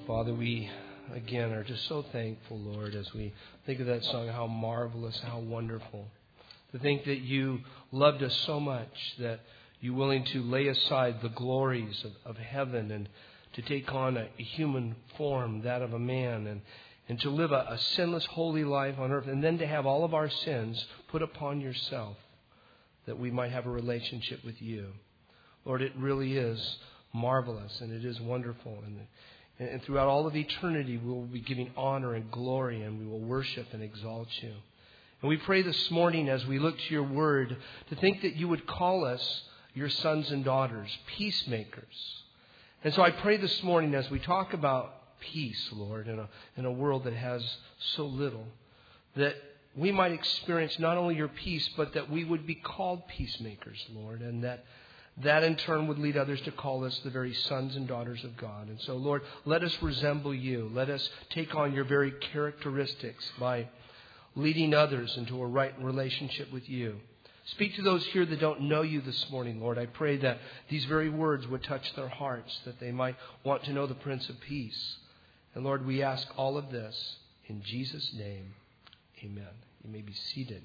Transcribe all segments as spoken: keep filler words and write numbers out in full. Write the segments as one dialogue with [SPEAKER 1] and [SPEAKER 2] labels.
[SPEAKER 1] Father, we again are just so thankful, Lord, as we think of that song, how marvelous, how wonderful. To think that you loved us so much that you're willing to lay aside the glories of, of heaven and to take on a, a human form, that of a man, and, and to live a, a sinless, holy life on earth, and then to have all of our sins put upon yourself that we might have a relationship with you. Lord, it really is marvelous and it is wonderful. And, and throughout all of eternity, we will be giving honor and glory, and we will worship and exalt you. And we pray this morning as we look to your word to think that you would call us your sons and daughters, peacemakers. And so I pray this morning as we talk about peace, Lord, in a, in a world that has so little, that we might experience not only your peace, but that we would be called peacemakers, Lord, and that that in turn would lead others to call us the very sons and daughters of God. And so, Lord, let us resemble you. Let us take on your very characteristics by leading others into a right relationship with you. Speak to those here that don't know you this morning, Lord. I pray that these very words would touch their hearts, that they might want to know the Prince of Peace. And Lord, we ask all of this in Jesus' name. Amen. You may be seated.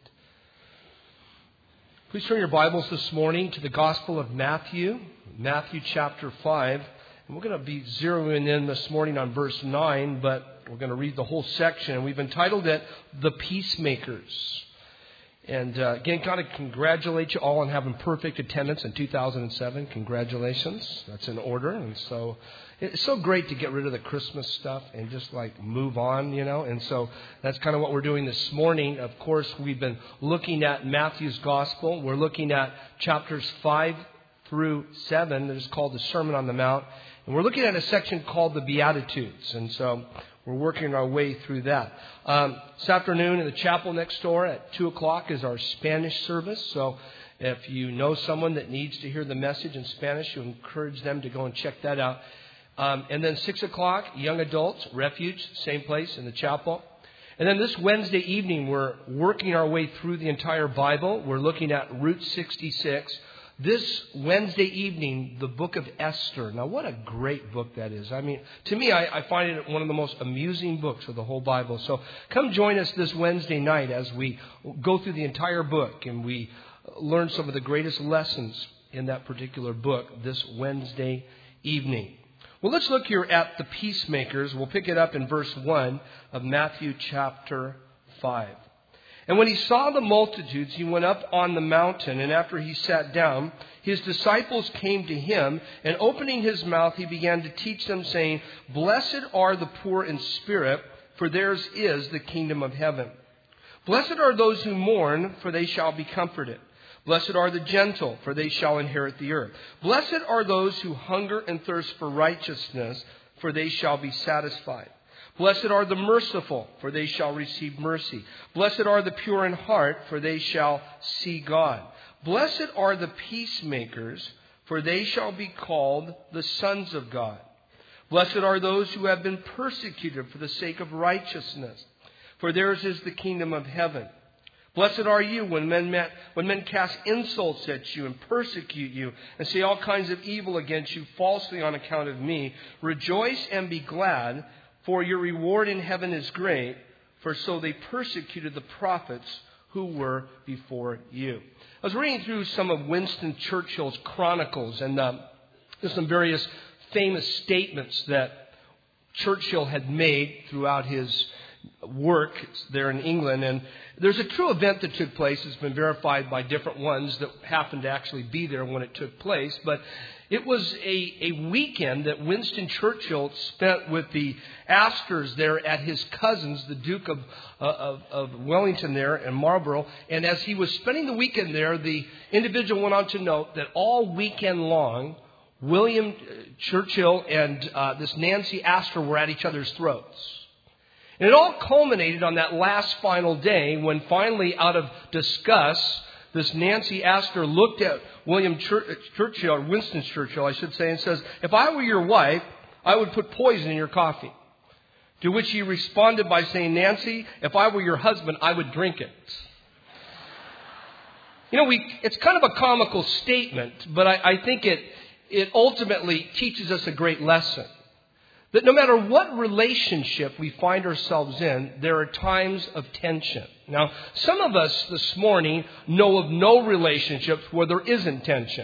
[SPEAKER 1] Please turn your Bibles this morning to the Gospel of Matthew, Matthew chapter five. And we're going to be zeroing in this morning on verse nine, but we're going to read the whole section. We've entitled it, The Peacemakers. And uh, again, got to congratulate you all on having perfect attendance in two thousand seven. Congratulations. That's in order. And so it's so great to get rid of the Christmas stuff and just like move on, you know. And so that's kind of what we're doing this morning. Of course, we've been looking at Matthew's Gospel. We're looking at chapters five through seven. That is called the Sermon on the Mount. And we're looking at a section called the Beatitudes. And so we're working our way through that. Um, this afternoon in the chapel next door at two o'clock is our Spanish service. So if you know someone that needs to hear the message in Spanish, you encourage them to go and check that out. Um, and then six o'clock, young adults, Refuge, same place in the chapel. And then this Wednesday evening, we're working our way through the entire Bible. We're looking at Route sixty-six. This Wednesday evening, the book of Esther. Now, what a great book that is. I mean, to me, I, I find it one of the most amusing books of the whole Bible. So come join us this Wednesday night as we go through the entire book and we learn some of the greatest lessons in that particular book this Wednesday evening. Well, let's look here at the peacemakers. We'll pick it up in verse one of Matthew chapter five. And when he saw the multitudes, he went up on the mountain, and after he sat down, his disciples came to him, and opening his mouth, he began to teach them, saying, Blessed are the poor in spirit, for theirs is the kingdom of heaven. Blessed are those who mourn, for they shall be comforted. Blessed are the gentle, for they shall inherit the earth. Blessed are those who hunger and thirst for righteousness, for they shall be satisfied. Blessed are the merciful, for they shall receive mercy. Blessed are the pure in heart, for they shall see God. Blessed are the peacemakers, for they shall be called the sons of God. Blessed are those who have been persecuted for the sake of righteousness, for theirs is the kingdom of heaven. Blessed are you when men, met, when men cast insults at you and persecute you and say all kinds of evil against you falsely on account of me. Rejoice and be glad, for your reward in heaven is great, for so they persecuted the prophets who were before you. I was reading through some of Winston Churchill's chronicles, and uh, there's some various famous statements that Churchill had made throughout his work there in England. And there's a true event that took place. It's been verified by different ones that happened to actually be there when it took place. But it was a, a weekend that Winston Churchill spent with the Astors there at his cousin's, the Duke of, uh, of, of Wellington there in Marlborough. And as he was spending the weekend there, the individual went on to note that all weekend long, William Churchill and uh, this Nancy Astor were at each other's throats. And it all culminated on that last final day when finally, out of disgust, this Nancy Astor looked at William Churchill, or Winston Churchill, I should say, and says, if I were your wife, I would put poison in your coffee. To which he responded by saying, Nancy, if I were your husband, I would drink it. You know, we, it's kind of a comical statement, but I, I think it, it ultimately teaches us a great lesson. that no matter what relationship we find ourselves in, there are times of tension. Now, some of us this morning know of no relationships where there isn't tension.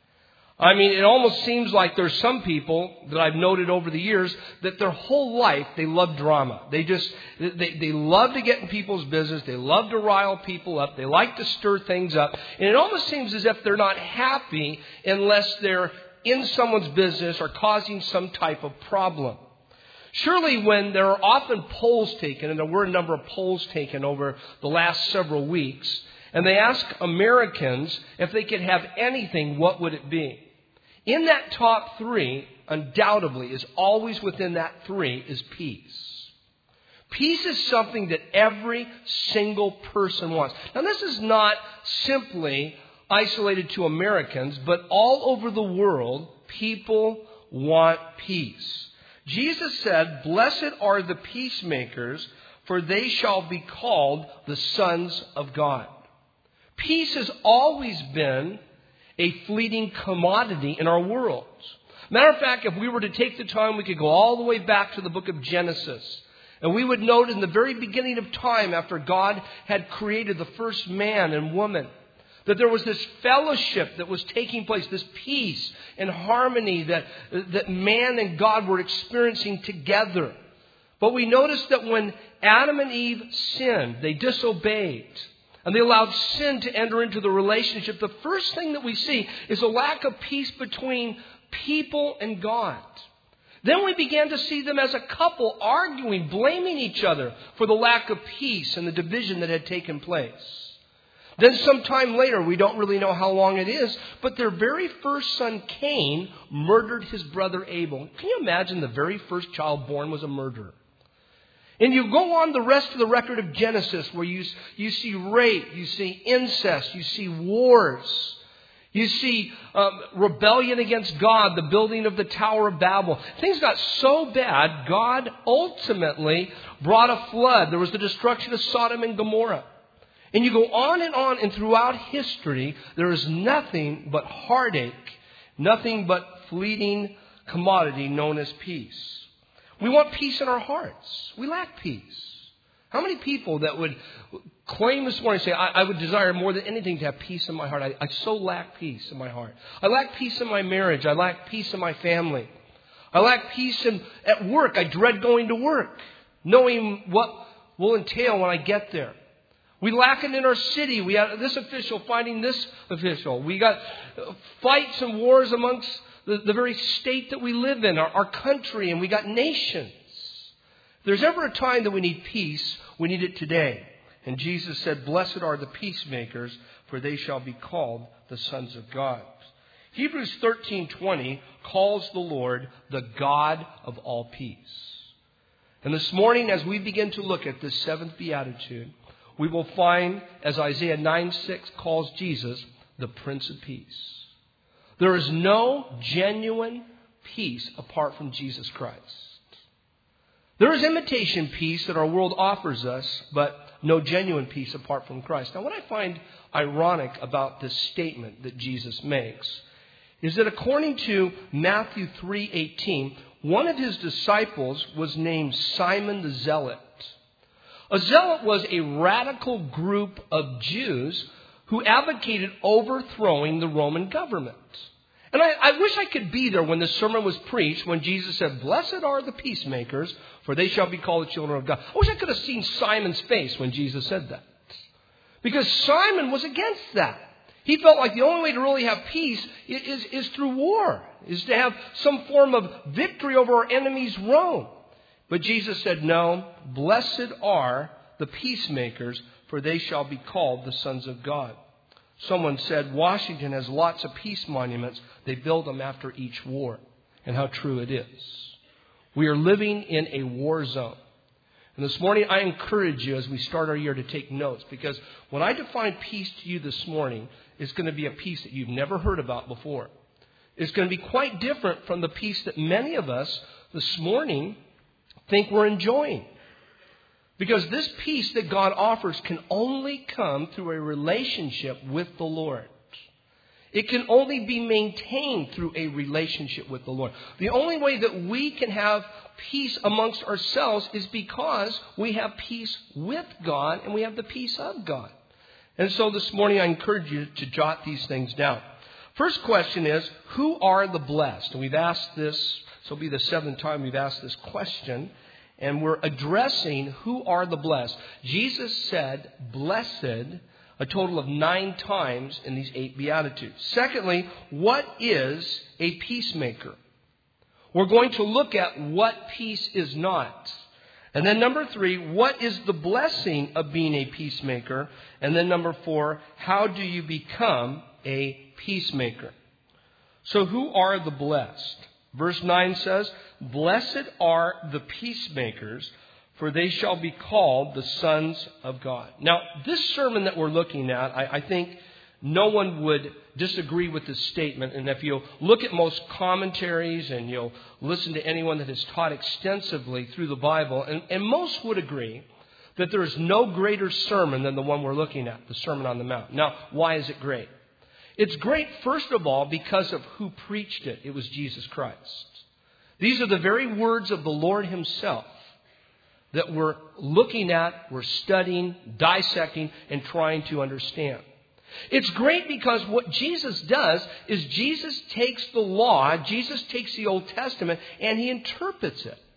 [SPEAKER 1] I mean, it almost seems like there's some people that I've noted over the years that their whole life they love drama. They just, they, they love to get in people's business. They love to rile people up. They like to stir things up. And it almost seems as if they're not happy unless they're in someone's business or causing some type of problem. Surely when there are often polls taken, and there were a number of polls taken over the last several weeks, and they ask Americans if they could have anything, what would it be? In that top three, undoubtedly, is always within that three, is peace. Peace is something that every single person wants. Now, this is not simply isolated to Americans, but all over the world, people want peace. Jesus said, "Blessed are the peacemakers, for they shall be called the sons of God." Peace has always been a fleeting commodity in our world. Matter of fact, if we were to take the time, we could go all the way back to the book of Genesis. And we would note in the very beginning of time, after God had created the first man and woman, that there was this fellowship that was taking place, this peace and harmony that, that man and God were experiencing together. But we noticed that when Adam and Eve sinned, they disobeyed, and they allowed sin to enter into the relationship, the first thing that we see is a lack of peace between people and God. Then we began to see them as a couple arguing, blaming each other for the lack of peace and the division that had taken place. Then sometime later, we don't really know how long it is, but their very first son, Cain, murdered his brother Abel. Can you imagine the very first child born was a murderer? And you go on the rest of the record of Genesis where you, you see rape, you see incest, you see wars, you see um, rebellion against God, the building of the Tower of Babel. Things got so bad, God ultimately brought a flood. There was the destruction of Sodom and Gomorrah. And you go on and on, and throughout history, there is nothing but heartache, nothing but fleeting commodity known as peace. We want peace in our hearts. We lack peace. How many people that would claim this morning, say, I, I would desire more than anything to have peace in my heart. I, I so lack peace in my heart. I lack peace in my marriage. I lack peace in my family. I lack peace in, at work. I dread going to work, knowing what will entail when I get there. We lack it in our city. We have this official fighting this official. We got fights and wars amongst the, the very state that we live in, our, our country, and we got nations. If there's ever a time that we need peace, we need it today. And Jesus said, "Blessed are the peacemakers, for they shall be called the sons of God." Hebrews thirteen twenty calls the Lord the God of all peace. And this morning, as we begin to look at this seventh beatitude, we will find, as Isaiah nine six calls Jesus, the Prince of Peace. There is no genuine peace apart from Jesus Christ. There is imitation peace that our world offers us, but no genuine peace apart from Christ. Now, what I find ironic about this statement that Jesus makes is that according to Matthew three eighteen, one of his disciples was named Simon the Zealot. A zealot was a radical group of Jews who advocated overthrowing the Roman government. And I, I wish I could be there when the sermon was preached, when Jesus said, "Blessed are the peacemakers, for they shall be called the children of God." I wish I could have seen Simon's face when Jesus said that. Because Simon was against that. He felt like the only way to really have peace is, is, is through war, is to have some form of victory over our enemies, Rome. But Jesus said, no, blessed are the peacemakers, for they shall be called the sons of God. Someone said, Washington has lots of peace monuments. They build them after each war. And how true it is. We are living in a war zone. And this morning, I encourage you as we start our year to take notes, because when I define peace to you this morning, it's going to be a peace that you've never heard about before. It's going to be quite different from the peace that many of us this morning think we're enjoying. Because this peace that God offers can only come through a relationship with the Lord. It can only be maintained through a relationship with the Lord. The only way that we can have peace amongst ourselves is because we have peace with God and we have the peace of God. And so this morning I encourage you to jot these things down. First question is, who are the blessed? And we've asked this, this will be the seventh time we've asked this question. And we're addressing who are the blessed. Jesus said, blessed, a total of nine times in these eight Beatitudes. Secondly, what is a peacemaker? We're going to look at what peace is not. And then number three, what is the blessing of being a peacemaker? And then number four, how do you become a peacemaker? So who are the blessed? Verse nine says, blessed are the peacemakers, for they shall be called the sons of God. Now, this sermon that we're looking at, I, I think no one would disagree with this statement. And if you look at most commentaries and you'll listen to anyone that has taught extensively through the Bible, and, and most would agree that there is no greater sermon than the one we're looking at, the Sermon on the Mount. Now, why is it great? It's great, first of all, because of who preached it. It was Jesus Christ. These are the very words of the Lord Himself that we're looking at, we're studying, dissecting, and trying to understand. It's great because what Jesus does is Jesus takes the law, Jesus takes the Old Testament, and He interprets it.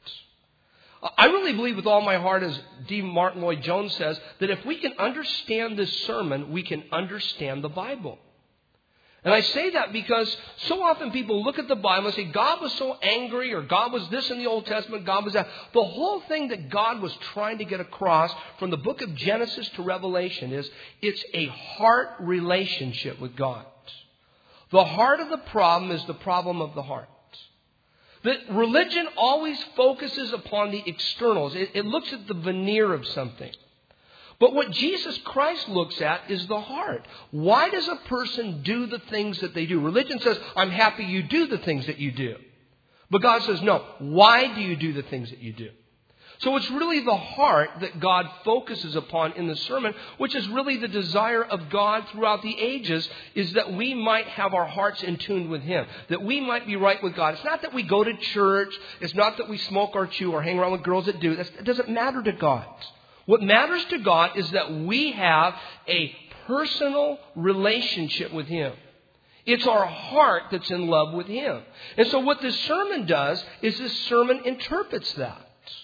[SPEAKER 1] I really believe with all my heart, as D. Martin Lloyd-Jones says, that if we can understand this sermon, we can understand the Bible. And I say that because so often people look at the Bible and say, God was so angry, or God was this in the Old Testament, God was that. The whole thing that God was trying to get across from the book of Genesis to Revelation is it's a heart relationship with God. The heart of the problem is the problem of the heart. That religion always focuses upon the externals. It, it looks at the veneer of something. But what Jesus Christ looks at is the heart. Why does a person do the things that they do? Religion says, I'm happy you do the things that you do. But God says, no, why do you do the things that you do? So it's really the heart that God focuses upon in the sermon, which is really the desire of God throughout the ages, is that we might have our hearts in tune with Him, that we might be right with God. It's not that we go to church. It's not that we smoke or chew or hang around with girls that do. That's, it doesn't matter to God. What matters to God is that we have a personal relationship with Him. It's our heart that's in love with Him. And so what this sermon does is this sermon interprets that.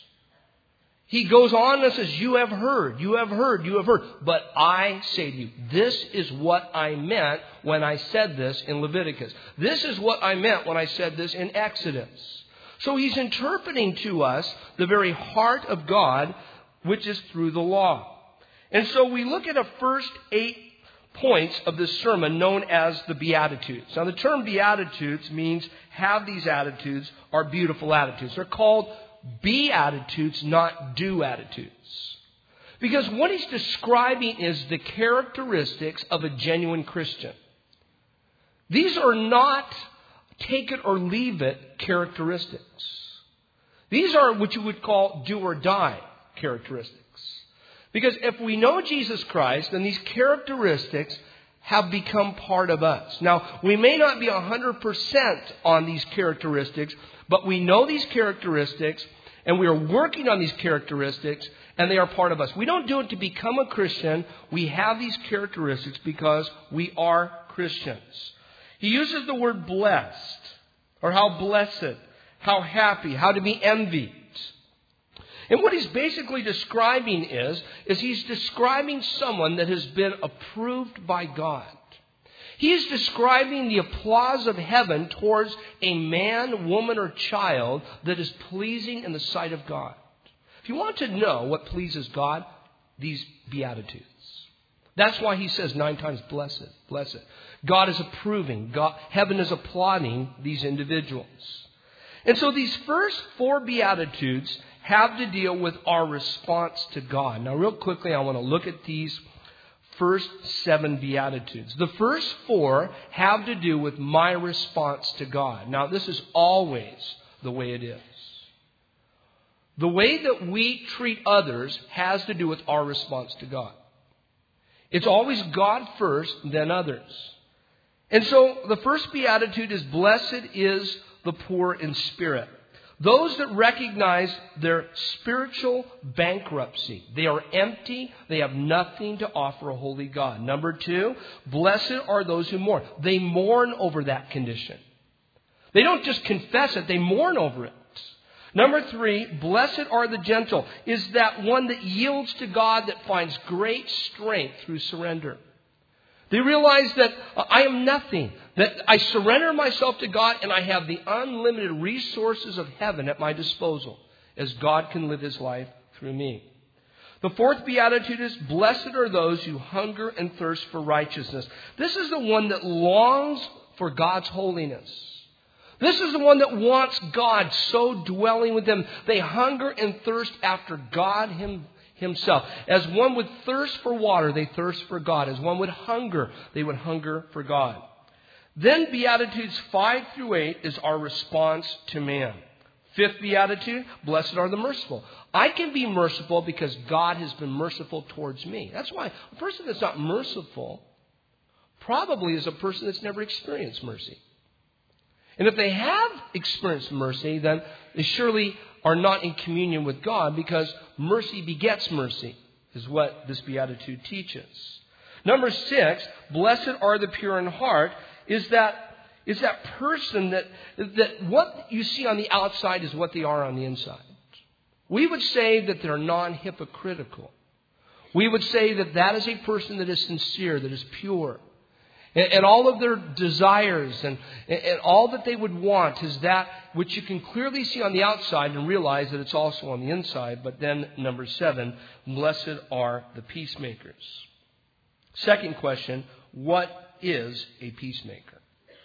[SPEAKER 1] He goes on and says, you have heard, you have heard, you have heard. But I say to you, this is what I meant when I said this in Leviticus. This is what I meant when I said this in Exodus. So He's interpreting to us the very heart of God, which is through the law. And so we look at the first eight points of this sermon known as the Beatitudes. Now the term Beatitudes means have these attitudes are beautiful attitudes. They're called Beatitudes, not do attitudes. Because what he's describing is the characteristics of a genuine Christian. These are not take it or leave it characteristics. These are what you would call do or die characteristics. Because if we know Jesus Christ, then these characteristics have become part of us. Now, we may not be one hundred percent on these characteristics, but we know these characteristics, and we are working on these characteristics, and they are part of us. We don't do it to become a Christian. We have these characteristics because we are Christians. He uses the word blessed, or how blessed, how happy, how to be envied. And what he's basically describing is, is he's describing someone that has been approved by God. He is describing the applause of heaven towards a man, woman, or child that is pleasing in the sight of God. If you want to know what pleases God, these Beatitudes. That's why he says nine times, blessed, blessed. God is approving. God, heaven is applauding these individuals. And so these first four Beatitudes have to deal with our response to God. Now, real quickly, I want to look at these first seven Beatitudes. The first four have to do with my response to God. Now, this is always the way it is. The way that we treat others has to do with our response to God. It's always God first, then others. And so the first beatitude is, blessed is the poor in spirit. Those that recognize their spiritual bankruptcy. They are empty. They have nothing to offer a holy God. Number two, blessed are those who mourn. They mourn over that condition. They don't just confess it. They mourn over it. Number three, blessed are the gentle. Is that one that yields to God, that finds great strength through surrender. They realize that I am nothing, that I surrender myself to God and I have the unlimited resources of heaven at my disposal as God can live His life through me. The fourth beatitude is, blessed are those who hunger and thirst for righteousness. This is the one that longs for God's holiness. This is the one that wants God so dwelling with them. They hunger and thirst after God Himself. Himself. As one would thirst for water, they thirst for God. As one would hunger, they would hunger for God. Then Beatitudes five through eight is our response to man. Fifth Beatitude, blessed are the merciful. I can be merciful because God has been merciful towards me. That's why a person that's not merciful probably is a person that's never experienced mercy. And if they have experienced mercy, then they surely are not in communion with God, because mercy begets mercy, is what this beatitude teaches. Number six, blessed are the pure in heart, is that is that person that that what you see on the outside is what they are on the inside. We would say that they're non-hypocritical. We would say that that is a person that is sincere, that is pure. And, and all of their desires and, and all that they would want is that which you can clearly see on the outside and realize that it's also on the inside. But then, number seven, blessed are the peacemakers. Second question, what is a peacemaker?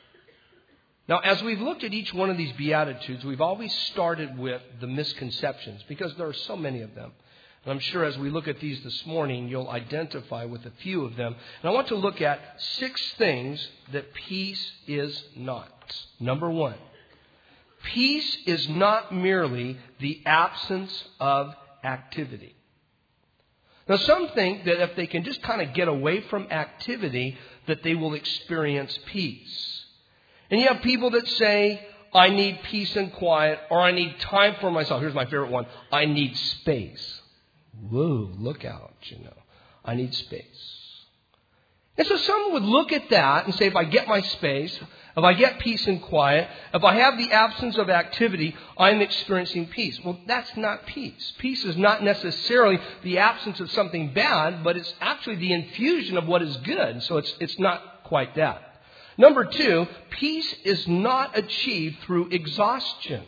[SPEAKER 1] Now, as we've looked at each one of these Beatitudes, we've always started with the misconceptions, because there are so many of them. And I'm sure as we look at these this morning, you'll identify with a few of them. And I want to look at six things that peace is not. Number one, peace is not merely the absence of activity. Now, some think that if they can just kind of get away from activity, that they will experience peace. And you have people that say, I need peace and quiet, or I need time for myself. Here's my favorite one. I need space. Whoa, look out, you know. I need space. And so some would look at that and say, if I get my space, if I get peace and quiet, if I have the absence of activity, I'm experiencing peace. Well, that's not peace. Peace is not necessarily the absence of something bad, but it's actually the infusion of what is good. So it's, it's not quite that. Number two, peace is not achieved through exhaustion.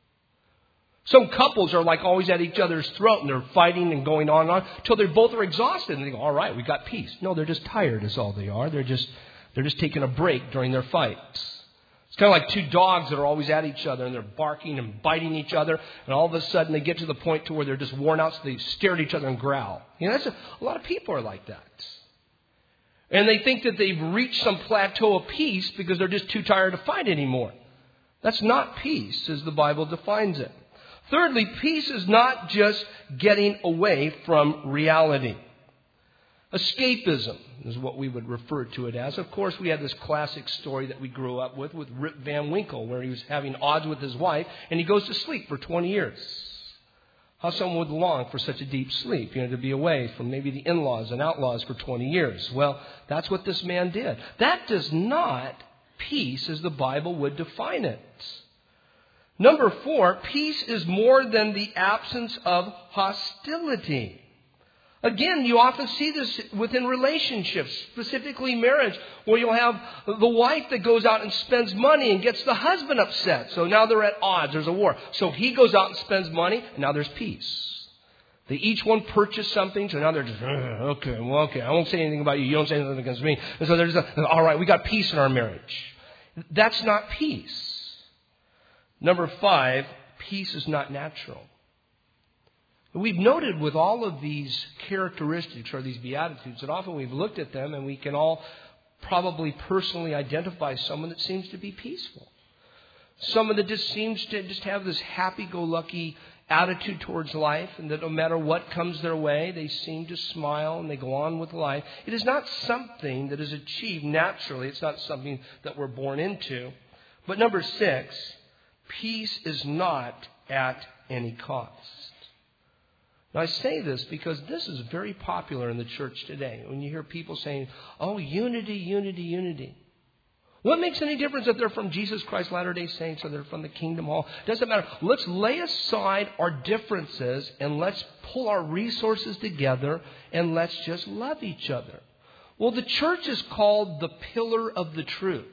[SPEAKER 1] Some couples are like always at each other's throat, and they're fighting and going on and on until they both are exhausted, and they go, all right, we got peace. No, they're just tired is all they are. They're just they're just taking a break during their fights. It's kind of like two dogs that are always at each other, and they're barking and biting each other, and all of a sudden they get to the point to where they're just worn out, so they stare at each other and growl. You know, that's a, a lot of people are like that. And they think that they've reached some plateau of peace because they're just too tired to fight anymore. That's not peace as the Bible defines it. Thirdly, peace is not just getting away from reality. Escapism is what we would refer to it as. Of course, we had this classic story that we grew up with, with Rip Van Winkle, where he was having odds with his wife, and he goes to sleep for twenty years. How someone would long for such a deep sleep, you know, to be away from maybe the in-laws and outlaws for twenty years. Well, that's what this man did. That does not peace as the Bible would define it. Number four, peace is more than the absence of hostility. Again, you often see this within relationships, specifically marriage, where you'll have the wife that goes out and spends money and gets the husband upset. So now they're at odds. There's a war. So he goes out and spends money, and now there's peace. They each one purchase something, so now they're just, okay, well, okay, I won't say anything about you. You don't say anything against me. And so they're just, all right, we got peace in our marriage. That's not peace. Number five, peace is not natural. We've noted with all of these characteristics or these beatitudes that often we've looked at them and we can all probably personally identify someone that seems to be peaceful. Someone that just seems to just have this happy-go-lucky attitude towards life, and that no matter what comes their way, they seem to smile and they go on with life. It is not something that is achieved naturally. It's not something that we're born into. But number six, peace is not at any cost. Now, I say this because this is very popular in the church today. When you hear people saying, oh, unity, unity, unity. What makes any difference if they're from Jesus Christ Latter-day Saints or they're from the Kingdom Hall? Doesn't matter. Let's lay aside our differences and let's pull our resources together and let's just love each other. Well, the church is called the pillar of the truth.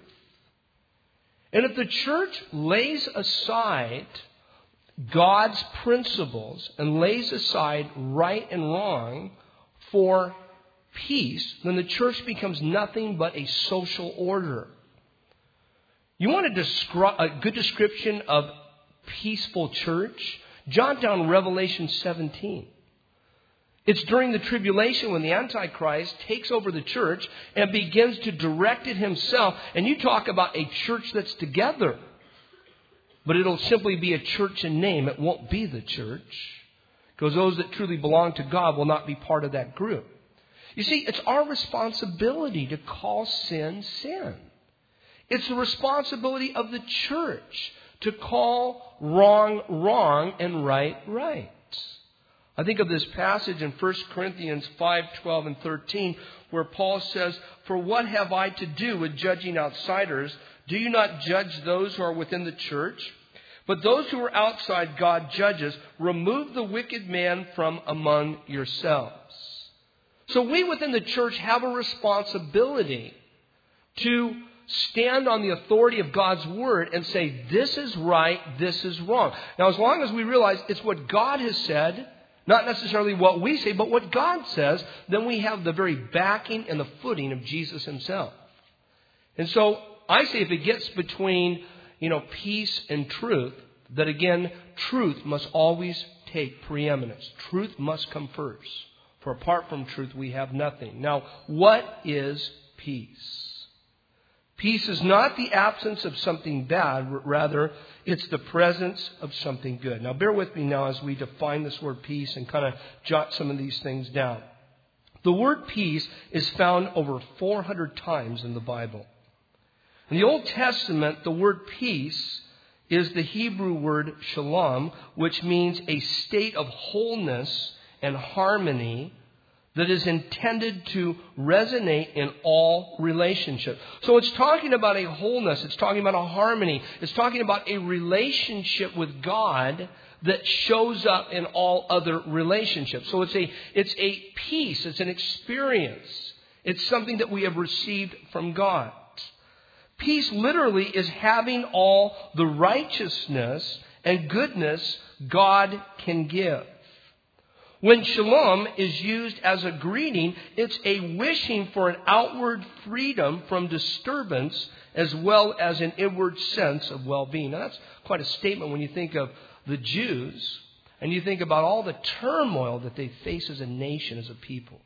[SPEAKER 1] And if the church lays aside God's principles and lays aside right and wrong for peace, then the church becomes nothing but a social order. You want a, descri- a good description of peaceful church? Jot down Revelation seventeen. It's during the tribulation when the Antichrist takes over the church and begins to direct it himself. And you talk about a church that's together. But it'll simply be a church in name. It won't be the church. Because those that truly belong to God will not be part of that group. You see, it's our responsibility to call sin, sin. It's the responsibility of the church to call wrong, wrong, and right, right. I think of this passage in First Corinthians five, twelve, and thirteen, where Paul says, for what have I to do with judging outsiders? Do you not judge those who are within the church? But those who are outside God judges. Remove the wicked man from among yourselves. So we within the church have a responsibility to stand on the authority of God's word and say, this is right, this is wrong. Now, as long as we realize it's what God has said, not necessarily what we say, but what God says, then we have the very backing and the footing of Jesus himself. And so I say if it gets between, you know, peace and truth, that again, truth must always take preeminence. Truth must come first. For apart from truth, we have nothing. Now, what is peace? Peace is not the absence of something bad, rather, it's the presence of something good. Now, bear with me now as we define this word peace and kind of jot some of these things down. The word peace is found over four hundred times in the Bible. In the Old Testament, the word peace is the Hebrew word shalom, which means a state of wholeness and harmony that is intended to resonate in all relationships. So it's talking about a wholeness. It's talking about a harmony. It's talking about a relationship with God that shows up in all other relationships. So it's a, it's a peace. It's an experience. It's something that we have received from God. Peace literally is having all the righteousness and goodness God can give. When shalom is used as a greeting, it's a wishing for an outward freedom from disturbance as well as an inward sense of well-being. Now, that's quite a statement when you think of the Jews and you think about all the turmoil that they face as a nation, as a people.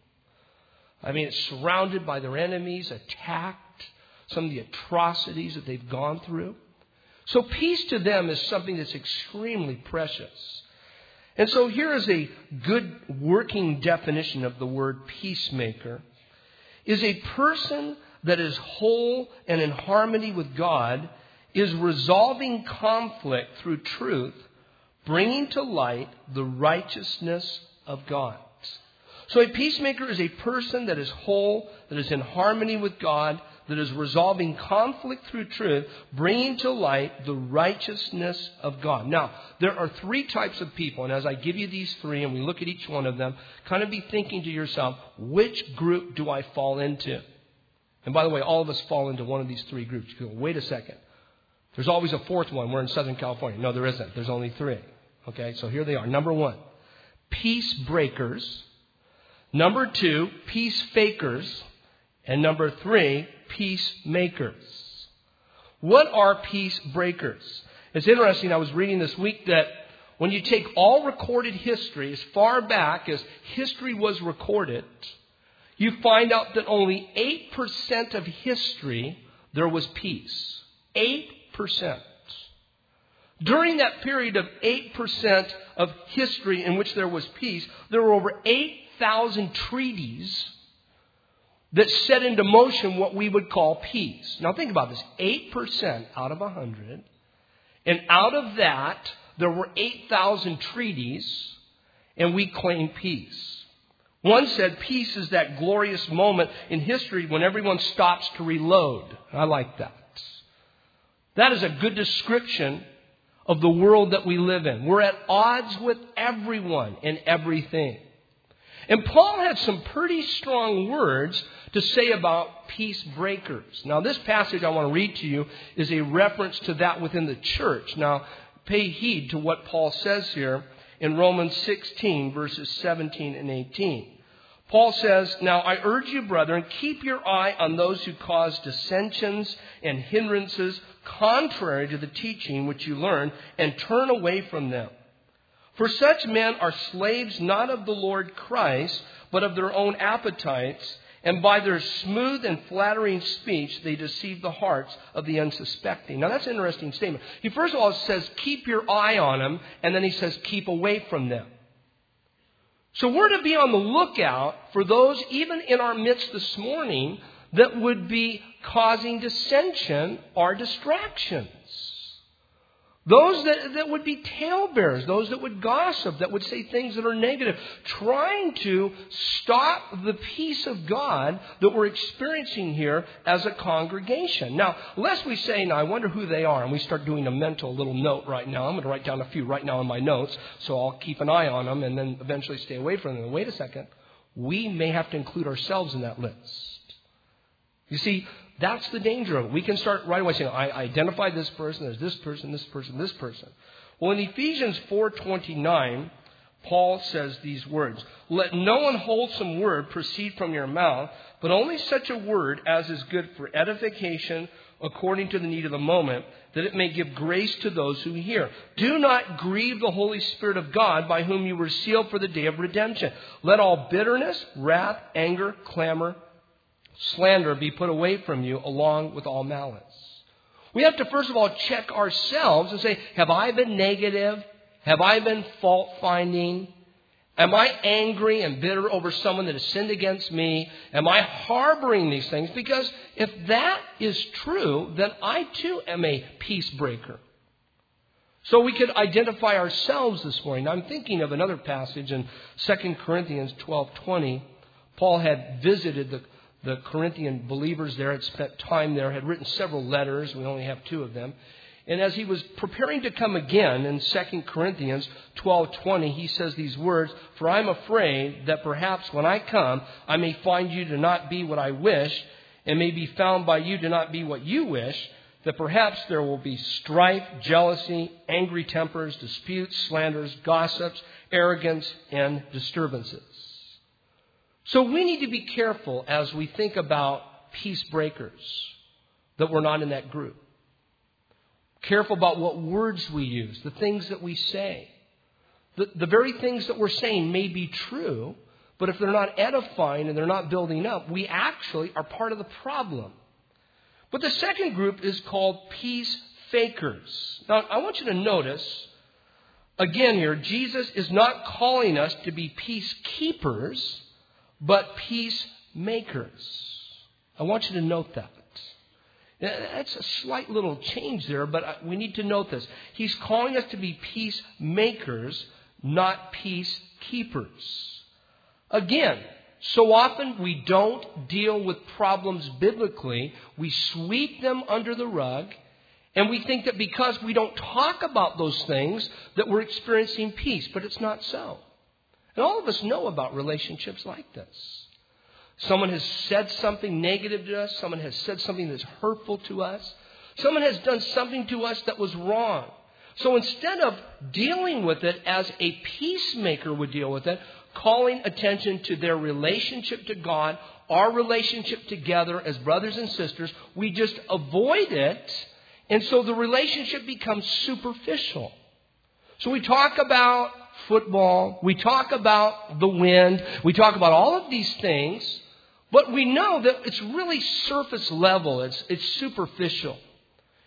[SPEAKER 1] I mean, it's surrounded by their enemies, attacked, some of the atrocities that they've gone through. So peace to them is something that's extremely precious. And so here is a good working definition of the word peacemaker. Is a person that is whole and in harmony with God, is resolving conflict through truth, bringing to light the righteousness of God. So a peacemaker is a person that is whole, that is in harmony with God, that is resolving conflict through truth, bringing to light the righteousness of God. Now, there are three types of people, and as I give you these three and we look at each one of them, kind of be thinking to yourself, which group do I fall into? And by the way, all of us fall into one of these three groups. You go, wait a second. There's always a fourth one. We're in Southern California. No, there isn't. There's only three. Okay, so here they are. Number one, peace breakers. Number two, peace fakers. And number three, peacemakers. What are peace breakers? It's interesting. I was reading this week that when you take all recorded history, as far back as history was recorded, you find out that only eight percent of history there was peace. eight percent. During that period of eight percent of history in which there was peace, there were over eight thousand treaties that set into motion what we would call peace. Now think about this, eight percent out of one hundred. And out of that, there were eight thousand treaties, and we claim peace. One said peace is that glorious moment in history when everyone stops to reload. I like that. That is a good description of the world that we live in. We're at odds with everyone and everything. And Paul had some pretty strong words to say about peace breakers. Now, this passage I want to read to you is a reference to that within the church. Now, pay heed to what Paul says here in Romans sixteen, verses seventeen and eighteen. Paul says, "Now I urge you, brethren, keep your eye on those who cause dissensions and hindrances contrary to the teaching which you learn, and turn away from them. For such men are slaves not of the Lord Christ, but of their own appetites, and by their smooth and flattering speech they deceive the hearts of the unsuspecting." Now that's an interesting statement. He first of all says, keep your eye on them, and then he says, keep away from them. So we're to be on the lookout for those, even in our midst this morning, that would be causing dissension or distractions. Those that, that would be talebearers, those that would gossip, that would say things that are negative, trying to stop the peace of God that we're experiencing here as a congregation. Now, lest we say, now I wonder who they are, and we start doing a mental little note right now. I'm going to write down a few right now in my notes, so I'll keep an eye on them and then eventually stay away from them. Wait a second. We may have to include ourselves in that list. You see, that's the danger of it. We can start right away saying, I identify this person as this person, this person, this person. Well, in Ephesians four twenty-nine, Paul says these words, "Let no unwholesome word proceed from your mouth, but only such a word as is good for edification according to the need of the moment, that it may give grace to those who hear. Do not grieve the Holy Spirit of God, by whom you were sealed for the day of redemption. Let all bitterness, wrath, anger, clamor, slander be put away from you, along with all malice." We have to first of all check ourselves and say, have I been negative? Have I been fault finding? Am I angry and bitter over someone that has sinned against me? Am I harboring these things? Because if that is true, then I too am a peace breaker. So we could identify ourselves this morning. I'm thinking of another passage in Second Corinthians twelve twenty. Paul had visited the The Corinthian believers there, had spent time there, had written several letters. We only have two of them. And as he was preparing to come again in Second Corinthians twelve twenty, he says these words, "For I am afraid that perhaps when I come, I may find you to not be what I wish, and may be found by you to not be what you wish, that perhaps there will be strife, jealousy, angry tempers, disputes, slanders, gossips, arrogance, and disturbances." So we need to be careful as we think about peace breakers that we're not in that group. Careful about what words we use, the things that we say. The, the very things that we're saying may be true, but if they're not edifying and they're not building up, we actually are part of the problem. But the second group is called peace fakers. Now, I want you to notice, again here, Jesus is not calling us to be peacekeepers, but peacemakers. I want you to note that. That's a slight little change there, but we need to note this. He's calling us to be peacemakers, not peacekeepers. Again, so often we don't deal with problems biblically. We sweep them under the rug, and we think that because we don't talk about those things that we're experiencing peace, but it's not so. And all of us know about relationships like this. Someone has said something negative to us. Someone has said something that's hurtful to us. Someone has done something to us that was wrong. So instead of dealing with it as a peacemaker would deal with it, calling attention to their relationship to God, our relationship together as brothers and sisters, we just avoid it. And so the relationship becomes superficial. So we talk about football, we talk about the wind, we talk about all of these things, but we know that it's really surface level, it's, it's superficial.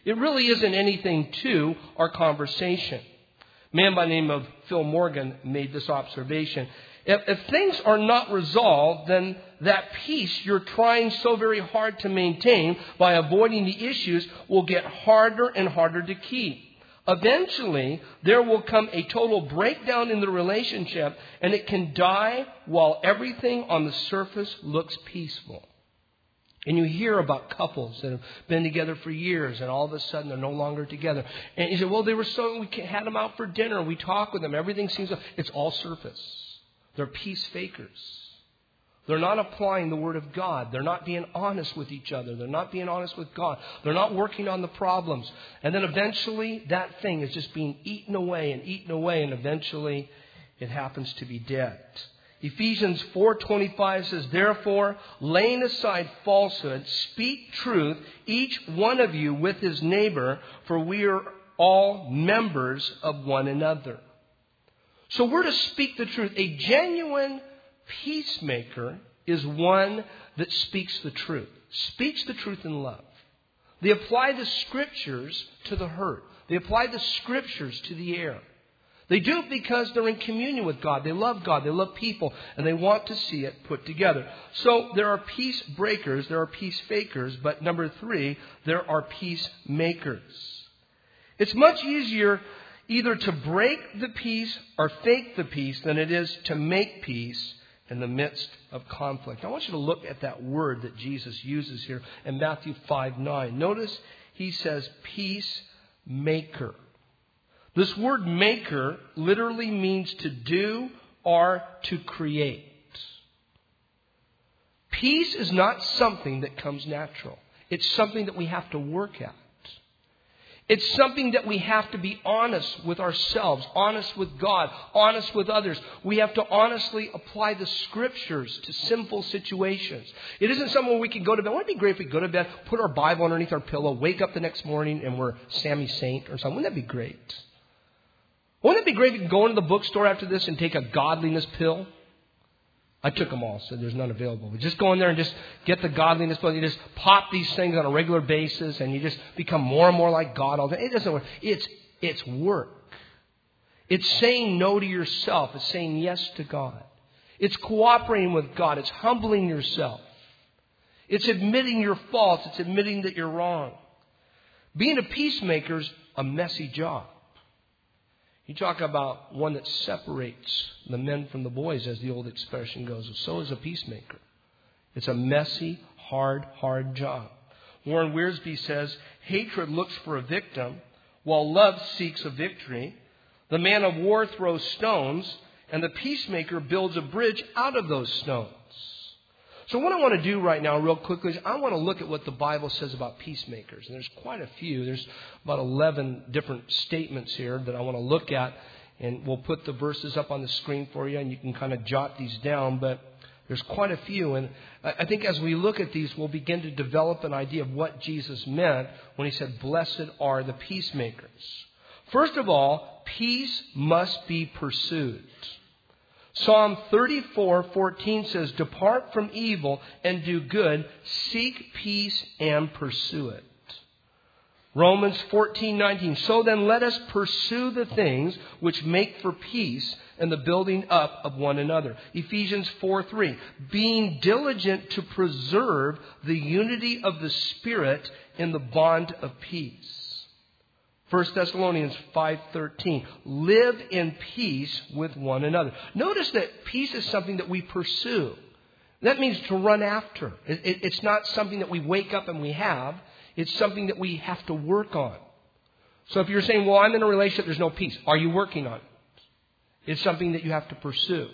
[SPEAKER 1] It really isn't anything to our conversation. A man by the name of Phil Morgan made this observation. If, if things are not resolved, then that peace you're trying so very hard to maintain by avoiding the issues will get harder and harder to keep. Eventually, there will come a total breakdown in the relationship, and it can die while everything on the surface looks peaceful. And you hear about couples that have been together for years, and all of a sudden they're no longer together. And you say, well, they were so, we had them out for dinner, we talked with them, everything seems, it's all surface. They're peace fakers. They're not applying the Word of God. They're not being honest with each other. They're not being honest with God. They're not working on the problems. And then eventually that thing is just being eaten away and eaten away, and eventually it happens to be dead. Ephesians four twenty-five says, therefore, laying aside falsehood, speak truth, each one of you with his neighbor, for we are all members of one another. So we're to speak the truth. A genuine peacemaker is one that speaks the truth, speaks the truth in love. They apply the Scriptures to the hurt. They apply the Scriptures to the error. They do it because they're in communion with God. They love God. They love people. And they want to see it put together. So there are peace breakers. There are peace fakers. But number three, there are peacemakers. It's much easier either to break the peace or fake the peace than it is to make peace in the midst of conflict. I want you to look at that word that Jesus uses here in Matthew five nine. Notice he says peacemaker. This word maker literally means to do or to create. Peace is not something that comes natural. It's something that we have to work at. It's something that we have to be honest with ourselves, honest with God, honest with others. We have to honestly apply the Scriptures to sinful situations. It isn't something where we can go to bed. Wouldn't it be great if we go to bed, put our Bible underneath our pillow, wake up the next morning, and we're Sammy Saint or something? Wouldn't that be great? Wouldn't it be great if you could go into the bookstore after this and take a godliness pill? I took them all, so there's none available. But just go in there and just get the godliness pill. You just pop these things on a regular basis, and you just become more and more like God all the time. It doesn't work. It's, it's work. It's saying no to yourself. It's saying yes to God. It's cooperating with God. It's humbling yourself. It's admitting your faults. It's admitting that you're wrong. Being a peacemaker is a messy job. You talk about one that separates the men from the boys, as the old expression goes. So is a peacemaker. It's a messy, hard, hard job. Warren Wiersbe says, hatred looks for a victim, while love seeks a victory. The man of war throws stones, and the peacemaker builds a bridge out of those stones. So what I want to do right now real quickly is I want to look at what the Bible says about peacemakers. And there's quite a few. There's about eleven different statements here that I want to look at. And we'll put the verses up on the screen for you, and you can kind of jot these down. But there's quite a few. And I think as we look at these, we'll begin to develop an idea of what Jesus meant when he said, blessed are the peacemakers. First of all, peace must be pursued. Psalm thirty-four fourteen says, depart from evil and do good, seek peace and pursue it. Romans fourteen nineteen, so then let us pursue the things which make for peace and the building up of one another. Ephesians four three, being diligent to preserve the unity of the Spirit in the bond of peace. First Thessalonians five thirteen, live in peace with one another. Notice that peace is something that we pursue. That means to run after. It, it, it's not something that we wake up and we have. It's something that we have to work on. So if you're saying, well, I'm in a relationship, there's no peace. Are you working on it? It's something that you have to pursue.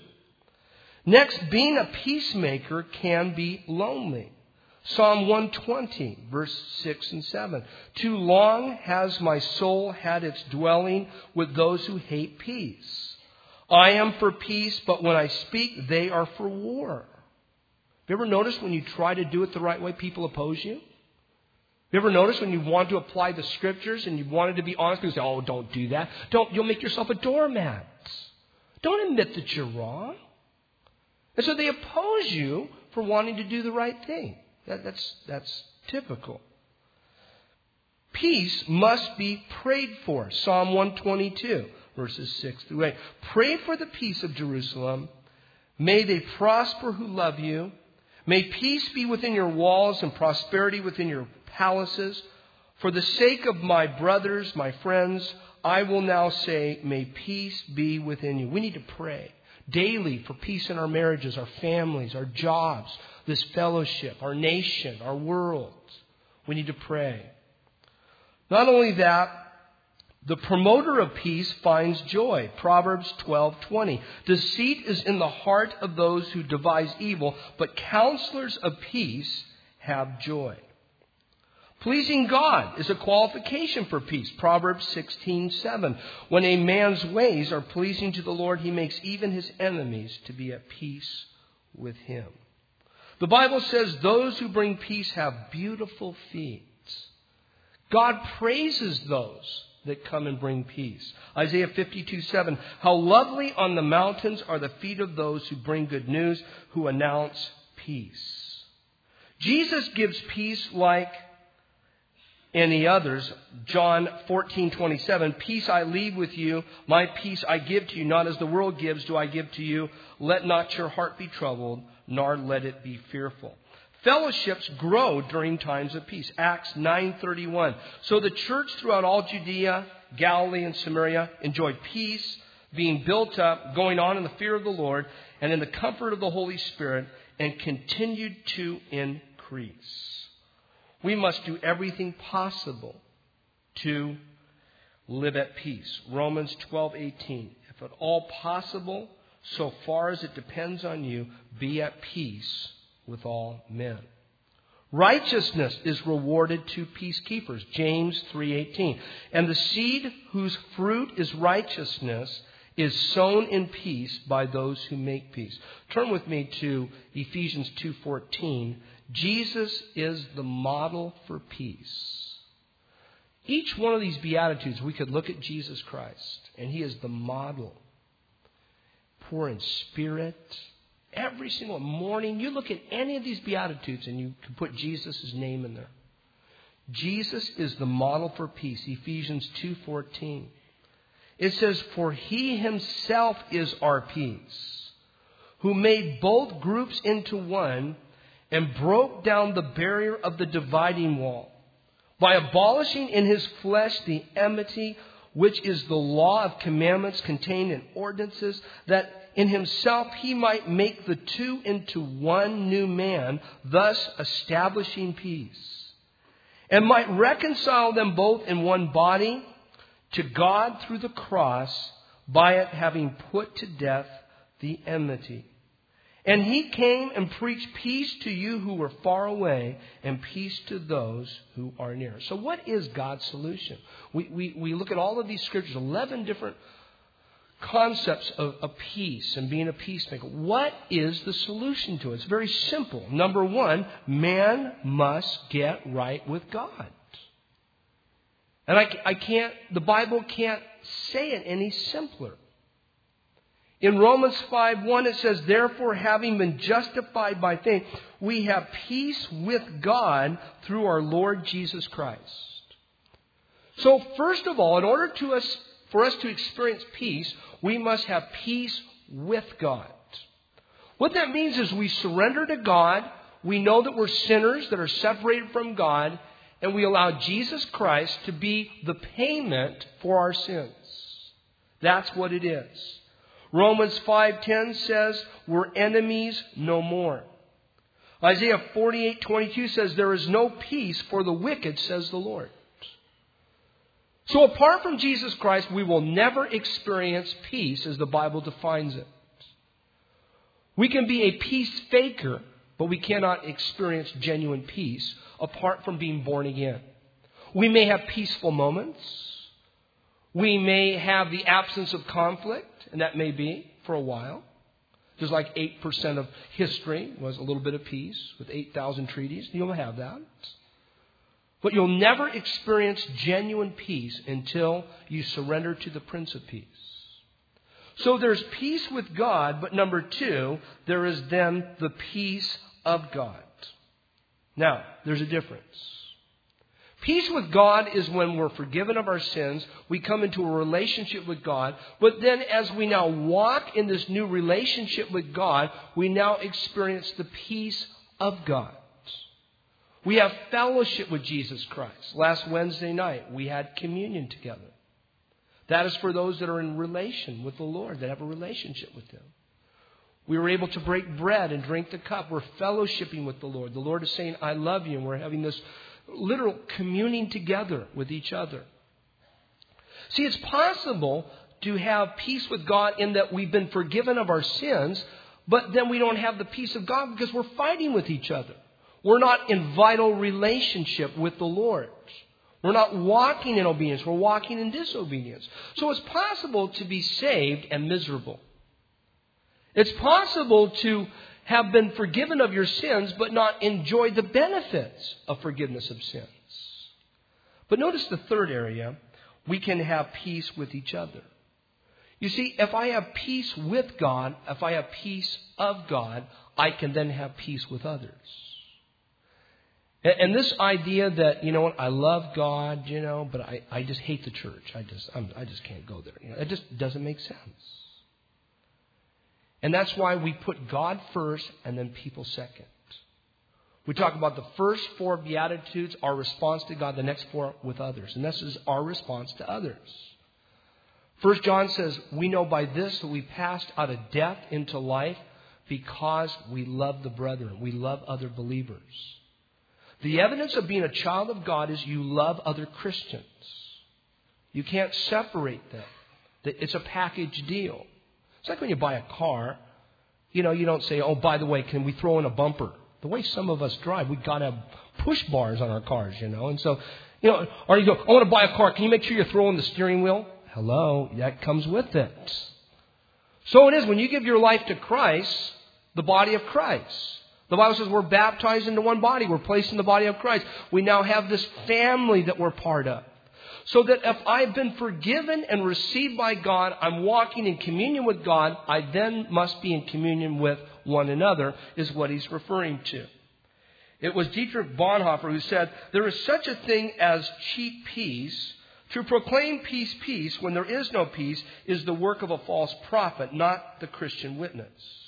[SPEAKER 1] Next, being a peacemaker can be lonely. Psalm one twenty, verse six and seven. Too long has my soul had its dwelling with those who hate peace. I am for peace, but when I speak, they are for war. Have you ever noticed when you try to do it the right way, people oppose you? Have you ever noticed when you want to apply the Scriptures and you wanted to be honest, people say, oh, don't do that. Don't, you'll make yourself a doormat. Don't admit that you're wrong. And so they oppose you for wanting to do the right thing. That, that's, that's typical. Peace must be prayed for. Psalm one twenty-two, verses six through eight. Pray for the peace of Jerusalem. May they prosper who love you. May peace be within your walls and prosperity within your palaces. For the sake of my brothers, my friends, I will now say, may peace be within you. We need to pray daily for peace in our marriages, our families, our jobs, this fellowship, our nation, our world. We need to pray. Not only that, the promoter of peace finds joy. Proverbs twelve twenty. Deceit is in the heart of those who devise evil, but counselors of peace have joy. Pleasing God is a qualification for peace. Proverbs sixteen seven. When a man's ways are pleasing to the Lord, he makes even his enemies to be at peace with him. The Bible says those who bring peace have beautiful feet. God praises those that come and bring peace. Isaiah fifty-two seven. How lovely on the mountains are the feet of those who bring good news, who announce peace. Jesus gives peace like any others. John fourteen twenty-seven. Peace I leave with you, my peace I give to you, not as the world gives do I give to you. Let not your heart be troubled, nor let it be fearful. Fellowships grow during times of peace. Acts nine thirty-one. So the church throughout all Judea, Galilee, and Samaria enjoyed peace, being built up, going on in the fear of the Lord, and in the comfort of the Holy Spirit, and continued to increase. We must do everything possible to live at peace. Romans twelve eighteen. If at all possible, so far as it depends on you, be at peace with all men. Righteousness is rewarded to peacekeepers. James three eighteen. And the seed whose fruit is righteousness is sown in peace by those who make peace. Turn with me to Ephesians two fourteen. Jesus is the model for peace. Each one of these Beatitudes, we could look at Jesus Christ, and he is the model. Poor in spirit. Every single morning, you look at any of these Beatitudes and you can put Jesus' name in there. Jesus is the model for peace. Ephesians two fourteen. It says, for he himself is our peace, who made both groups into one and broke down the barrier of the dividing wall by abolishing in his flesh the enmity, which is the law of commandments contained in ordinances, that in himself he might make the two into one new man, thus establishing peace, and might reconcile them both in one body to God through the cross, by it having put to death the enmity. And he came and preached peace to you who were far away, and peace to those who are near. So what is God's solution? We, we, we look at all of these scriptures, eleven different concepts of, of peace and being a peacemaker. What is the solution to it? It's very simple. Number one, man must get right with God. And I, I can't, the Bible can't say it any simpler. In Romans five one it says, therefore, having been justified by faith, we have peace with God through our Lord Jesus Christ. So first of all, in order to us, for us to experience peace, we must have peace with God. What that means is we surrender to God. We know that we're sinners that are separated from God, and we allow Jesus Christ to be the payment for our sins. That's what it is. Romans five ten says, we're enemies no more. Isaiah forty-eight twenty-two says, there is no peace for the wicked, says the Lord. So apart from Jesus Christ, we will never experience peace as the Bible defines it. We can be a peace faker, but we cannot experience genuine peace apart from being born again. We may have peaceful moments. We may have the absence of conflict, and that may be for a while. Just like eight percent of history was a little bit of peace with eight thousand treaties. You'll have that. But you'll never experience genuine peace until you surrender to the Prince of Peace. So there's peace with God, but number two, there is then the peace of God. Now, there's a difference. Peace with God is when we're forgiven of our sins. We come into a relationship with God. But then as we now walk in this new relationship with God, we now experience the peace of God. We have fellowship with Jesus Christ. Last Wednesday night, we had communion together. That is for those that are in relation with the Lord, that have a relationship with Him. We were able to break bread and drink the cup. We're fellowshipping with the Lord. The Lord is saying, I love you. And we're having this literal communing together with each other. See, it's possible to have peace with God in that we've been forgiven of our sins, but then we don't have the peace of God because we're fighting with each other. We're not in vital relationship with the Lord. We're not walking in obedience. We're walking in disobedience. So it's possible to be saved and miserable. It's possible to have been forgiven of your sins, but not enjoy the benefits of forgiveness of sins. But notice the third area. We can have peace with each other. You see, if I have peace with God, if I have peace of God, I can then have peace with others. And this idea that, you know what, I love God, you know, but I, I just hate the church. I just I'm, I just can't go there. You know, it just doesn't make sense. And that's why we put God first and then people second. We talk about the first four Beatitudes, our response to God, the next four with others. And this is our response to others. First John says, we know by this that we passed out of death into life because we love the brethren. We love other believers. The evidence of being a child of God is you love other Christians. You can't separate them. It's a package deal. It's like when you buy a car, you know, you don't say, oh, by the way, can we throw in a bumper? The way some of us drive, we've got to have push bars on our cars, you know. And so, you know, or you go, I want to buy a car. Can you make sure you're throwing the steering wheel? Hello, that comes with it. So it is when you give your life to Christ, the body of Christ. The Bible says we're baptized into one body. We're placed in the body of Christ. We now have this family that we're part of. So that if I've been forgiven and received by God, I'm walking in communion with God, I then must be in communion with one another, is what he's referring to. It was Dietrich Bonhoeffer who said, there is such a thing as cheap peace. To proclaim peace, peace, when there is no peace, is the work of a false prophet, not the Christian witness.